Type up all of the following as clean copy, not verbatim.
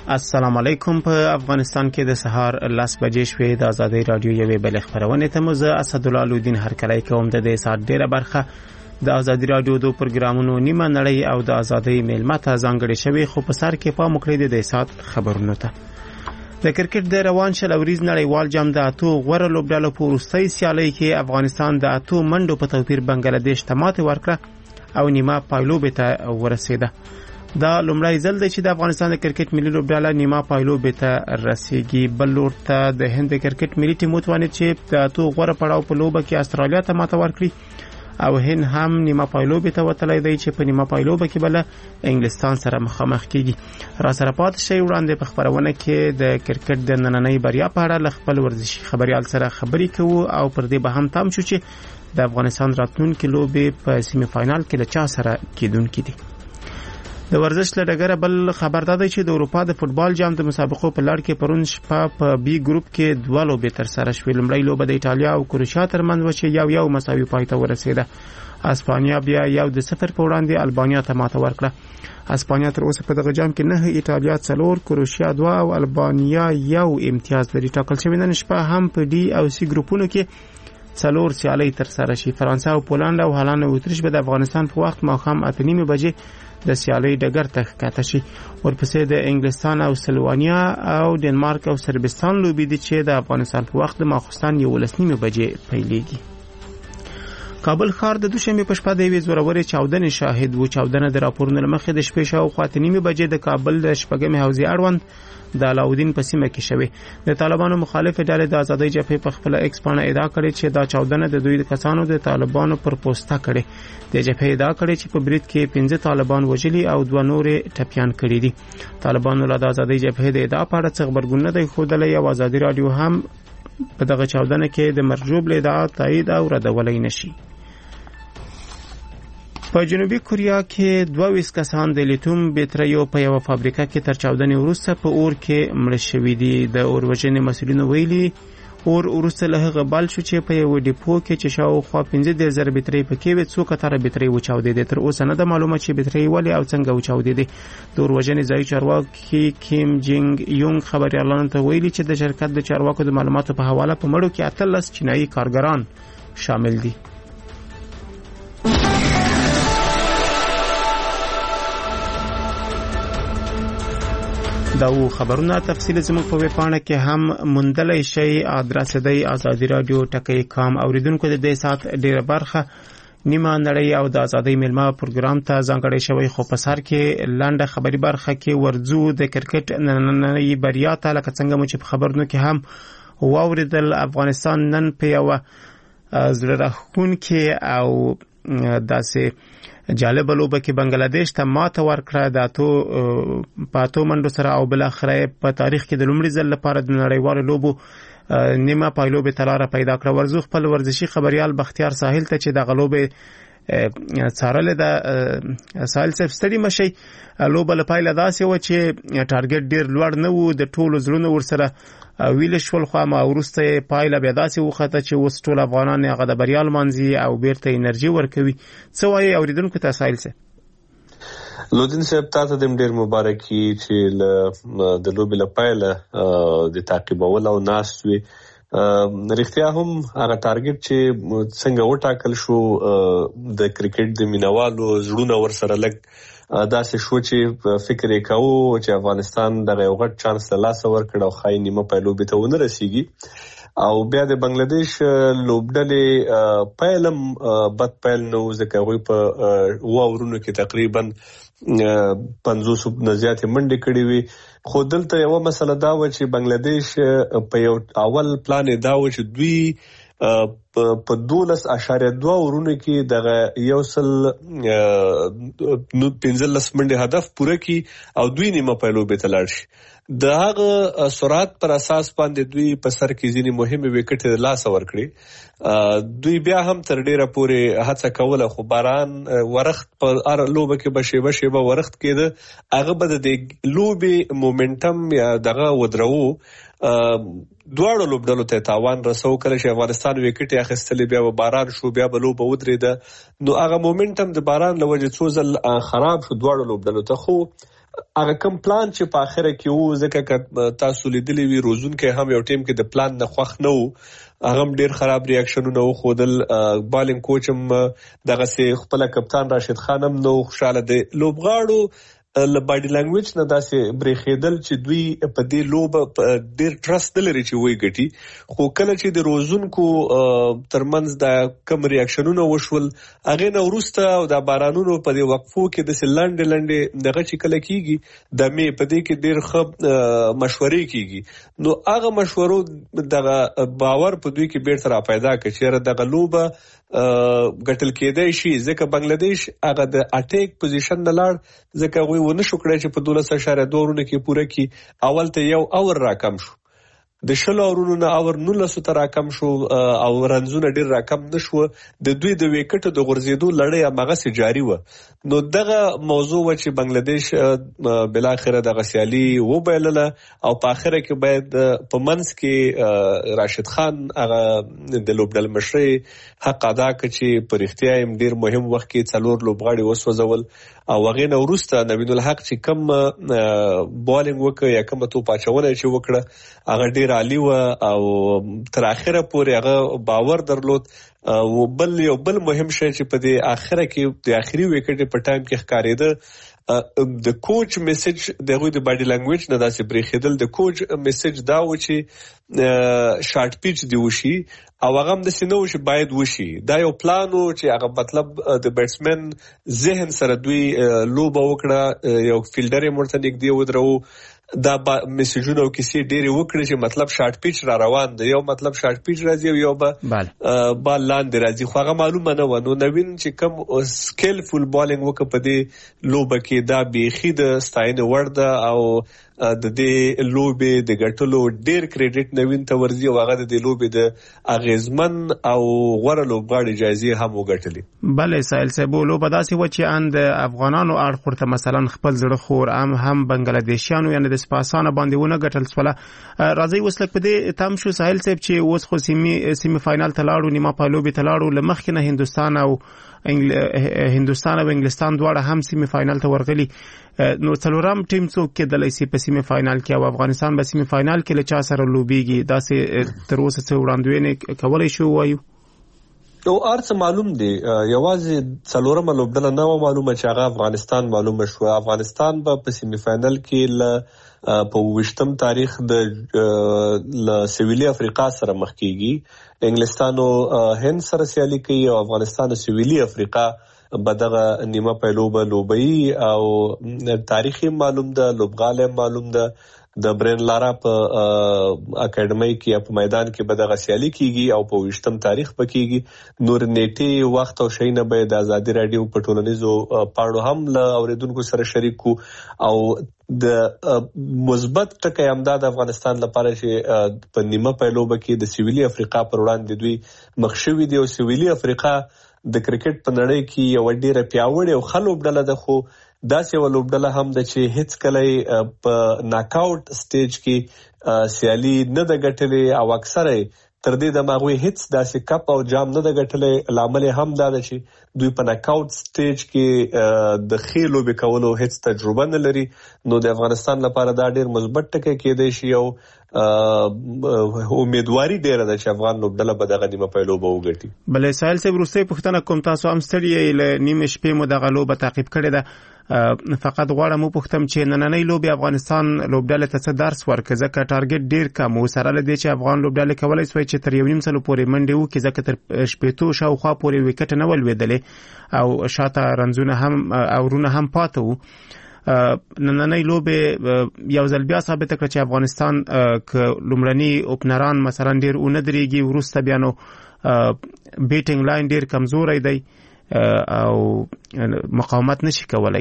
السلام علیکم. په افغانستان کې د سهار 10 بجې شوې د آزادۍ رادیو یوې بل خبرونه ته مزه اسدالله الدین هرکلی کوم. د دې سات ډیره برخه د آزادۍ رادیو د پروګرامونو نیمه نړۍ او د آزادۍ میلمه ته ځانګړې شوی، خو په سر کې پام وکړئ د دې سات خبرونو ته. د کرکټ د روان شل اوریز نړیوال جام د اتو غوره لوبډالو په وروستۍ سیالۍ کې افغانستان د اتو منډو په توپیر بنگلاديش ته ماتې ورکړه او نیمه پایلوبې ته ورسېده. دا لومړی ځل دی چې د افغانستان د کرکټ ملي لوبډاله نیمه پایلوبې ته رسیږي. بل لور ته د هند د کرکټ ملي ټیم وتوانید چې د اتو غوره پړاو په لوبه کې استرالیا ته ماته ورکړي او هند هم نیمه پایلوبې ته وتلی دی چې په نیمه پایلوبه کې بل انګلستان سره مخامخ کیږي. را سره پاتې شئ. وړاندې په خبرونه کې د کرکټ د نننۍ بریا په اړه له خپل ورزشي خبريال سره خبرې کوو او پر دې به هم تام شو چې د افغانستان راتلونکي لوبې په سیمه فاینال کې له چا سره کیدونکې دي. د ورزش له ډګره بل خبر دا دی چې د اروپا د فوتبال جام د مسابقو په لړ کې پرون شپه په بي ګروپ کې دوه لوبې تر سره شوې. لومړی لوبه د ایټالیا او کروشیا ترمنځ و چې یو مساوي پای ته ورسېده. اسپانیا بیا 1-0 په وړاندې البانیا ته ماته ورکړه. اسپانیا تر اوسه په دغه جام کې 9، ایټالیا 4، کروشیا 2 او البانیا 1 امتیاز لري. ټاکل شوی نن شپه هم په ډي او سي ګروپونو کې 4 سیالۍ تر سره شي. فرانسه او پولند او هالند او اتریش به د افغانستان په وخت ماښام 8:30 بجې د سیالۍ ډګر ته ښکته شي. ورپسې د انګلستان او سلوانیا او ډنمارک او سربستان لوبې دي چې د افغانستان په وخت د ماخوستان 11:30 بجې پیلېږي. کابل ښار د دوشنبه په شپه د یوې زورورې چاودنې شاهد و. چاودنه د راپورونو له مخې د شپې شاوخوا 9:30 بجې د کابل د شپږمې حوزې اړوند د علاودین په سیمه کې شوه. د طالبانو مخالف ډلې د آزادۍ جبهې په خپل ایکس باندې ادعا کړې چې دا چاودنه د دوی د کسانو د طالبانو پر پوسټه کړې. د جبهې ادعا کړې چې په برید کې 15 طالبان وژلي او 2 نور ټپيان کړي دي. طالبانو له آزادۍ جبهې د ادعا په اړه څه خبرګون نه دی ښودلی او آزادۍ رادیو هم په دغه چاودنه کې د مرجوب له ادعا تایید او ردولای نشي. په جنوبي کوریا کې 22 کسان د لیتوم بیټریو په یو فابریکه کې تر چاودنې وروسته په اور کې مړ شوي دي. د اور وژنې مسؤلینو ویلي اور وروسته له هغه بل شو چې په یو ډیپو کې چې شاوخوا 15,000 بیټرۍ پکې وې، څو کتره بیټرۍ وچاودېدې. تر اوسه نه ده معلومه چې بیټرۍ ولې او څنګه وچاودېدې. د اور وژنې ځایي چارواکي کیم جینګ یونګ خبريالانو ته ویلي چې د شرکت د چارواکو د معلوماتو په حواله په مړو کې 18 چینایي کارګران شامل دي. دا و خبرونه تفصیل زموږ په ویب پاڼه کې هم موندلای شئ. ادرس دی آزادی رادیو ټکی.com. اوریدونکو د دې سات ډیره برخه نیمه نړۍ او د آزادۍ میلمه پروګرام ته ځانګړی شوی، خو په سر کې لنډه خبري برخه کې ورځو د کرکټ نننۍ بریا ته. لکه څنګه مو چې په خبرونو کې هم واوریدل، افغانستان نن په یو زړه راښکونکې او داسې جالب لوبه کې بنگلاديش ته ماته ورکړه د اتو منډو سره او بل اخره په تاریخ کې د لومړي ځل لپاره د نړیوالو لوبو نیمه پایلوبې تلاره پیدا کړه. ورزو خپل ورزشي خبريال بختیار ساحل ته چې د غلوبې څارل د ساحل صف ستړي مشي. لوبه لپاره داسې و چې ټارګټ ډیر لوړ نه و، د ټولو زړونو ورسره ویل شول، خو ما ورسته پایله بیا داسې وخته چې اوس ټول افغانان هغه د بریا لمانځي او بیرته انرژي ورکوي. څه وایي اوریدونکو ته ساحل صف؟ لودین صاحب تاسو ته ډیر مبارکي چې د لوبې لپاره د تعقیبول او ناسوي رښتیا هم هغه ټارګټ چې څنګه وټاکل شو د کرکټ د مینوالو زړونه ورسره لګ داسې شو چې فکر یې کاوه چې افغانستان دغه یو غټ چانس له لاسه ورکړ او ښایي نیمه پایلوبې ته ونه رسیږي. او بیا د بنگلاديش لوبډلې پایلم بد پایل نو ځکه هغوی په واورونو کې تقریبا 50 نه زیاتې منډې کړې وي. خو دلته یو مسله دا و چې بنگلاديش په یو اول پلان دا و چې دوی په 12.2 ورونو کې دغه 115 منډه هدف پوره کی او دوی نیمه پایلوبې ته لاړ شي. د هغه سرعت پر اساس باندې دوی په سر کې ځینې مهمه وکټ لاس ورکړي. دوی بیا هم تر ډیره پورې هڅه کوله، خو باران ورخت په ار لوبه کې بشيبه ورخت کېده. هغه بد د لوبې مومنټم یا دغه ودرو دواړو لوبډلو ته تاوان رسو. کله چې افغانستان وکټ اخیستلې بیا باران شو، بیا بلوبه ودرېده، نو هغه مومنټم د باران لوجه څو ځل خراب شو دواړو لوبډلو ته. خو هغه کوم پلان چې په اخره کې وو، ځکه تاسو لیدلی وی روزونکي هم یو ټیم کې د پلان نه خوښ نه وو، هغه ډیر خراب ریاکشنونه وخودل. بالینګ کوچ هم دغه سي خپل کپتان راشد خان هم نو خوشاله دي. لوبغاړو له باډي لانګویج نه داسې برېښېدل چې دوی په دې لوبه ډیر ټرست لري چې وای ګټي، خو کله چې د روزونکو ترمنځ د کم ریاکشنونه وشول هغه نو وروسته او د بارانونو په دې وقفو کې د لنډ دغه چې کله کیږي د مې په دې کې ډیر ښه مشورې کیږي، نو هغه مشورو دغه باور په دوی کې بیرته را پیدا کړي چې دغه لوبه ګټل کېدای شي، ځکه بنگلاديش هغه د اټیک پوزیشن نه لاړ، ځکه غوي ونه شو کړی چې په 12.2 کې پوره کی. اول ته یو اور راکم شو، د 10 اورونو نه اور 19 ته راکم شو او رنزونه ډیر راکم نشو، د دوی د وکټو د غورځېدو لړۍ هغه سي جاری و. نو دغه موضوع و چې بنگلاديش بل اخره د غسیالي و بیلله او په اخره کې باید په منځ کې راشد خان هغه د لوبډل مشري حق ادا کړي چې په اړتیا هم ډیر مهم وخت کې 4 لوبغاړي وسوځول او هغه نو وروسته نبیل الحق چې کم بالینګ وکړ یا کوم تو پاچونه چې وکړه هغه ډیر عالی و او تر اخره پورې هغه باور درلود. او بل مهم شی چې په دې اخره کې د اخري وکټ په ټایم کې ښکارېده د کوچ میسج دغه د باډي لانګویج نه داسې برېښېدل. د کوچ میسج دا و چې شارټ پیچ دی وشي او هغه هم د سينو چې باید وشي، دا یو پلانو چې هغه مطلب د بیټسمن ذهن سره دوی لوبه وکړه، یو فیلډر یې مرته نږدې ودرو، دا میسجونه او کیسې ډېری وکړي چې مطلب شارټ پیچ را روان دی، یو مطلب شارټ پیچ راځي او یو بال لاندې راځي، خو هغه معلومه نه و. نو نوین چې کوم سکیلفول بالینګ وکړه په دې لوبه کې دا بیخي د ستاینې وړ ده او د دې لوبې د ګټلو ډیر کریډټ نوین ته ورځي او هغه د دې لوبې د اغیزمن او غوړه لوبغاړي جایزې هم وګټلې. بلې سایل صاحب لوبه داسې و چې اند افغانانو اړخ ورته مثلا خپل زړه خور هم بنگلاديشیانو یعنی د سپاسانه باندې ونه ګټل سوله. راځي وسلک په دې تام شو سایل صاحب چې اوس خو سیمی فائنل ته لاړو، نیمه په لوبې ته لاړو، لمخ نه هندستان او انګلستان دواړه هم سیمی فائنل ته ورغلي. نو څلورم ټیم څوک کېدلی سي په سیمی فائنل کې او افغانستان به سیمی فائنل کې له چا سره لوبيږي؟ داسې تر اوسه څه وړاندوینه کولای شو وایو؟ نو ارڅ معلوم دی، یوازې څلورم لوبډله نه معلومه چې هغه افغانستان معلومه شو. افغانستان په سیمی فائنل کې ل په 20م تاریخ د سویلي افریقا سره مخ کیږي. انګلستانو هند سره سیالي کوي او افغانستان سویلي افریقا بدغه نیمه په لوبي او تاریخي معلوم ده، لوبغاله معلوم ده. د برین لارا په اکیډمي کې په میدان کې بدغه سیالي کیږي او په 20م تاریخ پکېږي. نور نیټي وخت او شینه به د ازادي رادیو په ټولنیزو پاڼو هم له اوریدونکو سره شریک کو او د مثبت ټکی امداد افغانستان لپاره چې په نیمه په لوبه کې د سویلي افریقا پر وړاندې دوی مخشوي دي او سویلي افریقا د کرکټ په نړۍ کې یو ډیره پیاوړې او خلوب ډله ده، خو داسې ولوبډله هم د چې هیڅ کله په ناک آوټ سټیج کې سیالي نه د ګټلې او اکثره تر دې د ماغوي هیڅ داسې کپ او جام نه د ګټلې. لامل هم دا ده چې دوی په ناک آوټ سټیج کې د خېلو به کولو هیڅ تجربه نه لري. نو د افغانستان لپاره دا ډیر مثبت ټکی کېدای شي او امیدواري ډیره ده چې افغان لوبډله به دغه نیمه په لوبه وګټي. بلې سایل صاحب وروستۍ پوښتنه کوم، تاسو هم ستړي له نیمه شپې مو دغه لوبه تعقیب کړې ده، فقط غواړم وپوښتم چې نننۍ لوبې افغانستان لوبډلې ته څه درس ورکړي، ځکه ټارګټ ډیر کم و سره لدې چې افغان لوبډلې کولای شوی چې تر 1.5 سال پورې منډه وکړي، ځکه تر شپېتو شاوخوا پورې وکټ نه ولوېدلې او شاته رنزونه هم او ورونه هم پاتې وو. نننۍ لوبې یو ځل بیا ثابت کړ چې افغانستان ک لومړني اوپنران مثلا ډیر اون درېږي، ورسته بیا نو بیټینګ لاین ډیر کمزوري دی او مقاومت نشي کولای.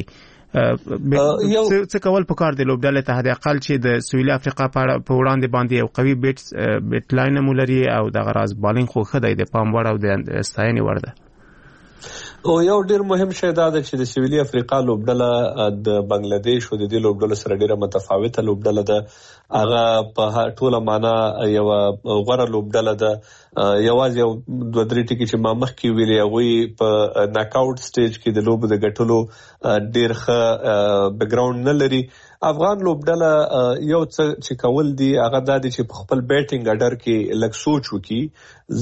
څه کول پکار دی لوبډلې ته حد اقل چې د سویلي افریقا په وړاندې باندې یو قوي بیټ لاین مولري او د غراز بالینګ خو خدای د پام وړ او د ستاینې وړ ده. او یو ډیر مهم شی دا ده چې د سویلي افریقا لوبډله د بنگلاديش او د دې لوبډله سره ډیره متفاوته لوبډله ده. هغه په ټوله معنا یو غوړه لوبډله ده. یوازې یو 2-3 ټکي چې ما مخکې ویلي هغه په ناک آوټ سټیج کې د لوبو د ګټلو ډیر ښه بیک ګراوند نه لري. افغان لوبډله یو څه چې کول دي هغه دا دي چې په خپل بیټینګ اډر کې لږ سوچ وکړي،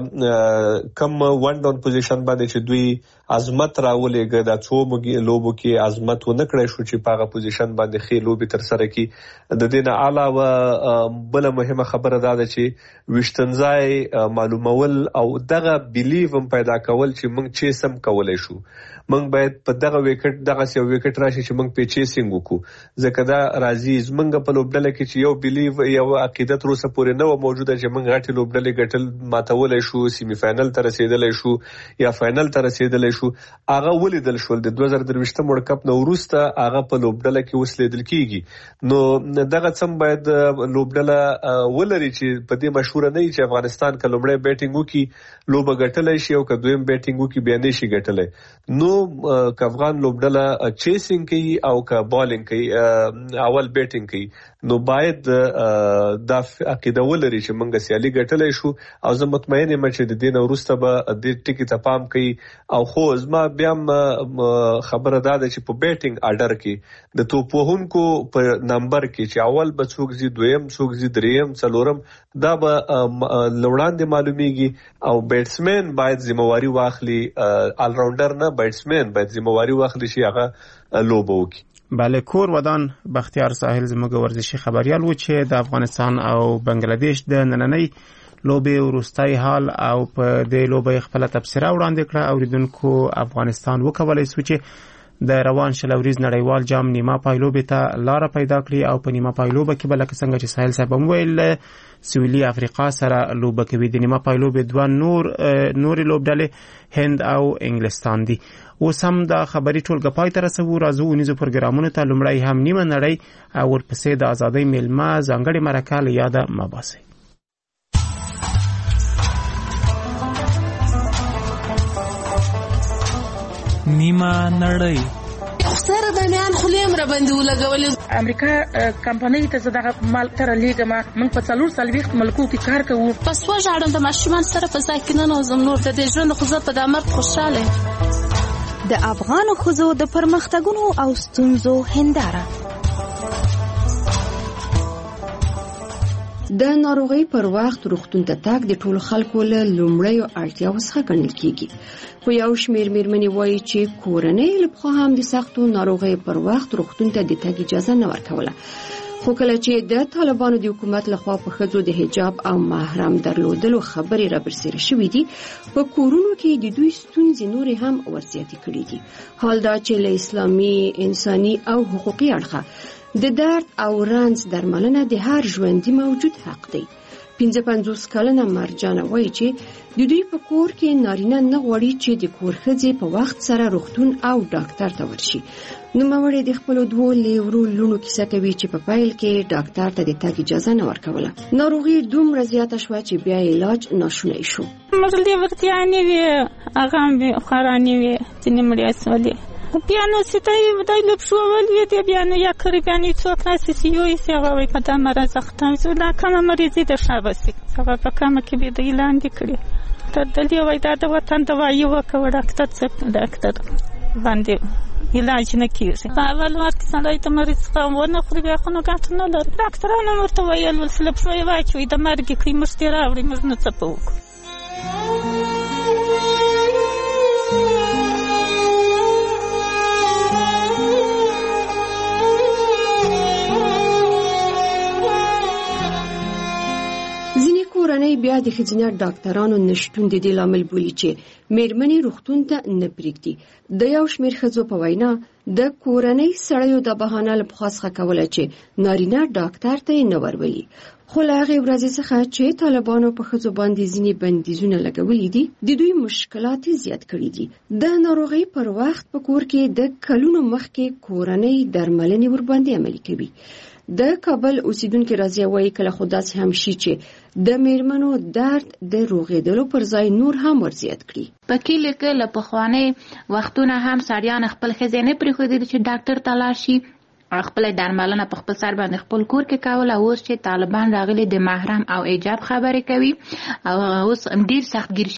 ځکه کم ون ډاون پوزیشن باندې چې دوی عظمت راولېږه د څو لوبو کې عظمت ونه کړی شو چې په هغه پوزیشن باندې ښې لوبې تر سره کړي. د دې نه علاوه بله مهمه خبره دا ده چې ویشتنځای معلومول او دغه بیلیو هم پیدا کول چې موږ چیسم کولی شو. موږ باید په دغه وکټ دغه یو وکټ راشي چې موږ په چیسینګ وکړو، ځکه دا راځي زمونږ په لوبډله کې چې یو بیلیو یو عقیدت روسه پورې نه و موجوده چې موږ غټي لوبډلې ګټل ماتولای شو، سیمی فائنل ته رسیدلای شو یا فائنل ته رسیدلای شو. هغه ولیدل شو د 2023 ورلد کپ نو وروسته هغه په لوبډله کې اوس لیدل کیږي. نو دغه څم باید لوبډله ولري چې په دې مشهور نه وي چې افغانستان که لومړی بیټینګ وکړي لوبه ګټلای شي او که دویم بیټینګ وکړي بیا نه شي ګټلای. نو که افغان لوبډله چیسینګ کوي او که بالینګ کوي اول بیټینګ کوي نو باید دا عقیده ولري چې موږ سیالي ګټلای شو. او زه مطمئن یم چې د دې نه وروسته به دې ټکي ته پام کوي. او خو زما بیا خبره دا ده چې په بیټینګ اډر کې د توپوهونکو په نمبر کې چې اول به څوک زی، دویم څوک زی، دریم، څلورم، دا به لوړاندې معلومیږي. او بیټسمن باید ذمہواری واخلي، آل راونډر نه بیټسمن باید ذمہواری واخلي چې هغه لوبه وکړي. بله، کور ودان بختیار ساحل زموږ ورزشي خبريال و چې د افغانستان او بنگلاديش د نننۍ لوبې وروستۍ حال او په دې لوبې خپل تبصره وړاندې کړه. اوریدونکو افغانستان وکولای شو چې د روان شلوریز نړیوال جام نیمه پایلوبې ته لار پیدا کړي او په نیمه پایلوبه کې بلکې څنګه چې ساحل صاحب مویل سویلي افریقا سره لوبه کوي. د نیمه پایلوبې دوه نور لوبډلې هند او انګلستان دي. اوس هم دا خبري ټولګه پای ته رسوو. راځو ونیزو پروګرامونو ته. لومړی هم نیمه نړۍ او ورپسې د ازادۍ میلمه ځانګړې مرکه له یاده مه باسئ. نیمه نړۍ سره د میان خلیم را باندې ولګولې. امریکا کمپنۍ ته زده مال تر لیګه ما من په 4 ملکو کې کار کوو. پس وژاړم د ماشومان سره په ځای کې نه نوزم نور د دې ژوند خو زه په د مرګ خوشاله. د افغان ښځو د پرمختګونو او ستونزو هنداره. د ناروغۍ پر وخت روغتون ته تګ د ټولو خلکو له لومړیو اړتیاوو څخه ګڼل کیږي. خو یو شمېر مېرمنې وایي چې کورنۍ له پخوا هم د سختو ناروغۍ پر وخت روغتون ته د تګ اجازه نه ورکوله. خو کله چې د طالبانو د حکومت لخوا په ښځو د حجاب او محرم درلودلو خبرې را برسېره شوې دي، په کورونو کې د دوی ستونزې نورې هم ورزیاتې کړي دي. حال دا چې له اسلامي، انساني او حقوقي اړخه د درد او رنځ درملنه د هر ژوندي موجود حق دی. 55 کلنه مرجانه وایي چې د دوی په کور کې نارینه نه غواړي چې د کور ښځې په وخت سره روغتون او ډاکټر ته ورشي. نوموړې د خپلو 2 لیورو لونو کیسه کوي چې په پیل کې ډاکټر ته د تګ اجازه نه ورکوله. ناروغي دومره زیاته شوه چې بیا علاج ناشونی شو. مزل دی ورته اني هغه هم خاراني وي چې نیمړی اسولي بیا نو ستای ودای لب شو ول وی دی بیا نو یا کړی بیا نه څوک ناسي یو یې څنګه وای کته مرز ختم شو دا کومه مریضي د شابسي هغه په کومه کې به د اعلان کړی ته دلی وای دا د وطن د وایو وکړه ډاکټر څه ډاکټر باندې علاج نه کیږي. په اول وخت څنګه ته مریض ونه خوري بیا خو نو ګټه نه لري. ډاکټرانو ورته ویل ول سلب شوی واچوي د مرګ کې مشتري راوړي موږ نه څه پوک. کورنۍ بیا د ښځینه ډاکټرانو نشټون د دې لامل بولي چې میرمنې روغتون ته نه پرېږدي. د یو شمېر ښځو په وینا د کورنۍ سړیو د بهانه له پخوا څخه کوله چې نارینه ډاکټر ته یې نه ورولي. خو له هغې ورځې څخه چې طالبانو په ښځو باندې ځینې بندیزونه لګولي دي، د دوی مشکلات زیات کړي دي. د ناروغۍ پر وخت په کور کې د کلونو مخکې کورنۍ درملنې ورباندې عملي کوي. د کابل اوسیدونکو راځي وایي کله خو داسې هم شي چې د میرمنو درد د روغېدلو پر ځای نور هم ورزیات کړي. په کله کې له پخواني وختونه هم سړیان خپل ښځې نه پرېښودل چې ډاکټر ته لاړ شي، خپل درملنه په خپل سر باندې خپل کور کې کوله. اوس چې طالبان راغلي د محرم او ایجاب خبرې کوي او اوس ډیر سختګیر